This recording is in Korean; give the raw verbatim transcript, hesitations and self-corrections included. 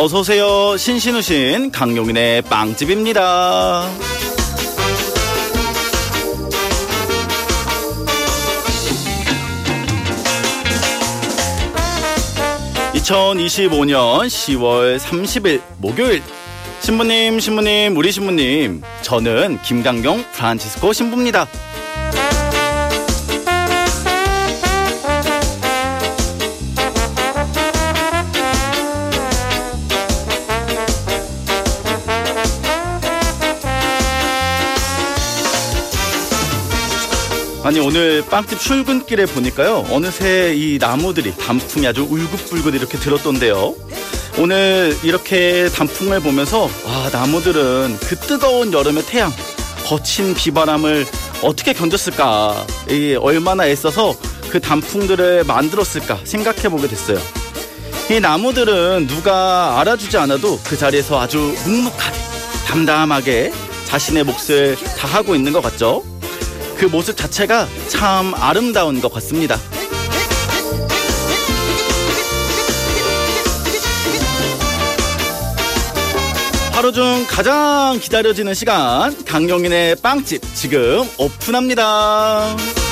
어서오세요. 신신우신 강용인의 빵집입니다. 이천이십오년 시월 삼십일 목요일. 신부님, 신부님, 우리 신부님. 저는 김강용 프란치스코 신부입니다. 아니, 오늘 빵집 출근길에 보니까요, 어느새 이 나무들이 단풍이 아주 울긋불긋 이렇게 들었던데요. 오늘 이렇게 단풍을 보면서 와, 나무들은 그 뜨거운 여름의 태양, 거친 비바람을 어떻게 견뎠을까, 이 얼마나 애써서 그 단풍들을 만들었을까 생각해보게 됐어요. 이 나무들은 누가 알아주지 않아도 그 자리에서 아주 묵묵하게 담담하게 자신의 몫을 다하고 있는 것 같죠. 그 모습 자체가 참 아름다운 것 같습니다. 하루 중 가장 기다려지는 시간, 강용인의 빵집 지금 오픈합니다.